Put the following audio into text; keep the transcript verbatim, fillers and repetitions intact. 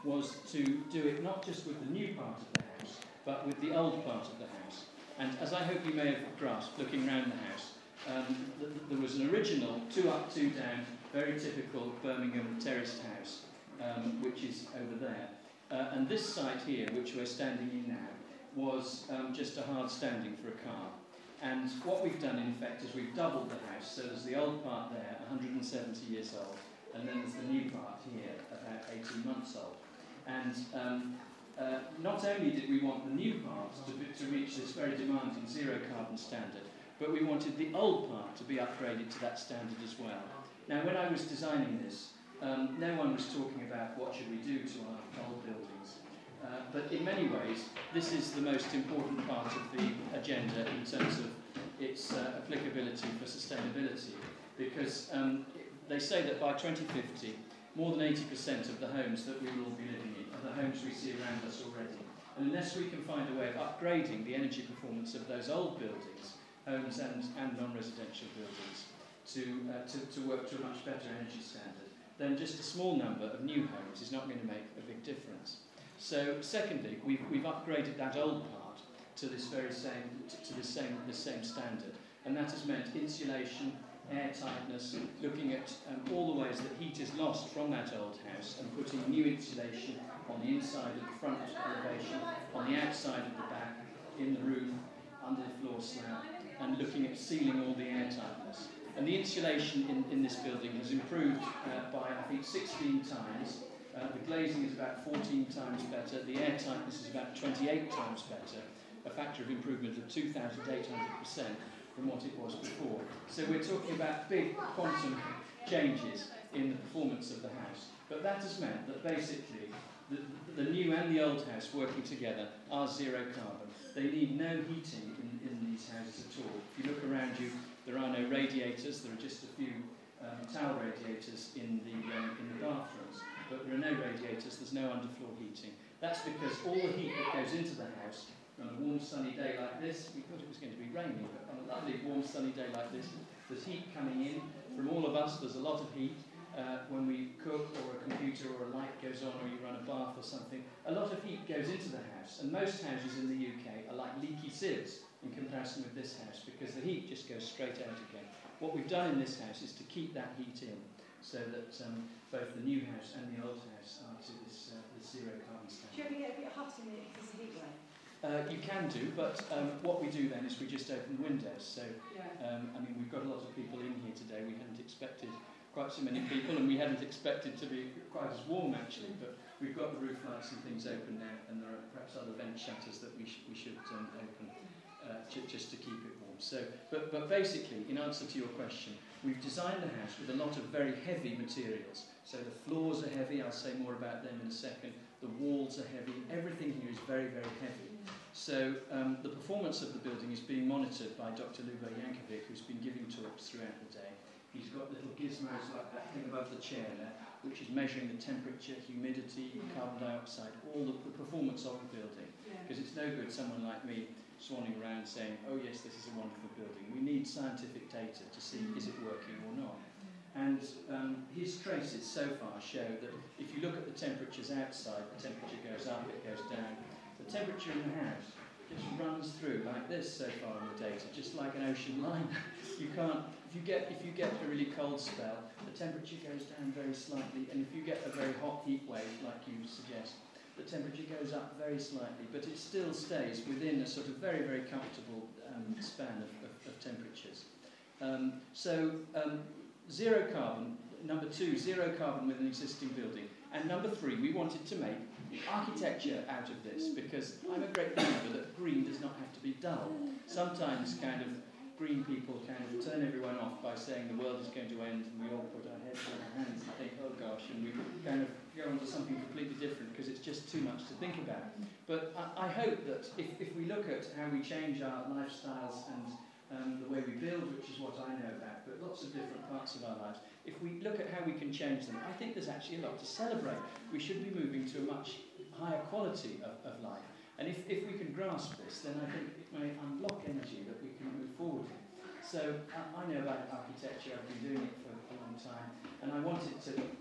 was to do it not just with the new part of the house, but with the old part of the house. And as I hope you may have grasped, looking around the house, um, th th there was an original two up, two down, very typical Birmingham terraced house, um, which is over there. Uh, and this site here, which we're standing in now, was um, just a hard standing for a car. And what we've done, in effect, is we've doubled the house. So there's the old part there, one hundred seventy years old, and then there's the new part here, about eighteen months old. And um, uh, not only did we want the new part to, be, to reach this very demanding zero carbon standard, but we wanted the old part to be upgraded to that standard as well. Now, when I was designing this, um, no one was talking about what should we do to our old buildings. Uh, but in many ways, this is the most important part of the agenda in terms of its uh, applicability for sustainability, because um, they say that by twenty fifty, more than eighty percent of the homes that we will all be living in are the homes we see around us already. And unless we can find a way of upgrading the energy performance of those old buildings, homes and, and non-residential buildings, to, uh, to, to work to a much better energy standard, then just a small number of new homes is not going to make a big difference. So, secondly, we've, we've upgraded that old part to this very same, to, to the same, the same standard, and that has meant insulation, air tightness, looking at um, all the ways that heat is lost from that old house, and putting new insulation on the inside of the front elevation, on the outside of the back, in the roof, under the floor slab, and looking at sealing all the air tightness. And the insulation in, in this building has improved uh, by, I think, sixteen times. Uh, the glazing is about fourteen times better, the air tightness is about twenty-eight times better, a factor of improvement of two thousand eight hundred percent from what it was before. So we're talking about big quantum changes in the performance of the house. But that has meant that basically the, the new and the old house working together are zero carbon. They need no heating in, in these houses at all. If you look around you, there are no radiators, there are just a few um, towel radiators in the, um, in the bathrooms. But there are no radiators, there's no underfloor heating. That's because all the heat that goes into the house on a warm sunny day like this, we thought it was going to be raining, but on a lovely warm sunny day like this, there's heat coming in from all of us. There's a lot of heat uh, when we cook, or a computer or a light goes on, or you run a bath or something. A lot of heat goes into the house, and most houses in the U K are like leaky sieves in comparison with this house, because the heat just goes straight out again. What we've done in this house is to keep that heat in, so that um, both the new house and the old house are to this, uh, this zero carbon standard. Do you ever get a bit hot in it because of heat wave? Uh, you can do, but um, what we do then is we just open the windows. So, Yeah. um, I mean, we've got a lot of people in here today. We hadn't expected quite so many people, and we hadn't expected to be quite as warm, actually. But we've got the roof lights and things open now, and there are perhaps other vent shutters that we, sh we should um, open uh, just to keep it warm. So, but, but basically, in answer to your question, we've designed the house with a lot of very heavy materials. So the floors are heavy, I'll say more about them in a second. The walls are heavy, everything here is very, very heavy. So um, the performance of the building is being monitored by Doctor Lubor Jankovic, who's been giving talks throughout the day. He's got little gizmos like that thing above the chair there, which is measuring the temperature, humidity, carbon dioxide, all the, the performance of the building. Because it's no good someone like me swanning around saying, oh yes, this is a wonderful building. We need scientific data to see is it working or not. And um, his traces so far show that if you look at the temperatures outside, the temperature goes up, it goes down. The temperature in the house just runs through like this so far in the data, just like an ocean liner. You can't, if you get if you get a really cold spell, the temperature goes down very slightly, and if you get a very hot heat wave, like you suggest, the temperature goes up very slightly, but it still stays within a sort of very, very comfortable um, span of, of, of temperatures. Um, so, um, zero carbon, number two, zero carbon with an existing building. And number three, we wanted to make architecture out of this, because I'm a great believer that green does not have to be dull. Sometimes kind of green people kind of turn everyone off by saying the world is going to end, and we all put our heads in our hands and think, oh gosh, and we kind of go on to something completely different because it's just too much to think about. But I, I hope that if, if we look at how we change our lifestyles and um, the way we build, which is what I know about, but lots of different parts of our lives, if we look at how we can change them, I think there's actually a lot to celebrate. We should be moving to a much higher quality of, of life. And if, if we can grasp this, then I think it may unlock energy that we can move forward with. So I, I know about architecture, I've been doing it for a long time, and I wanted to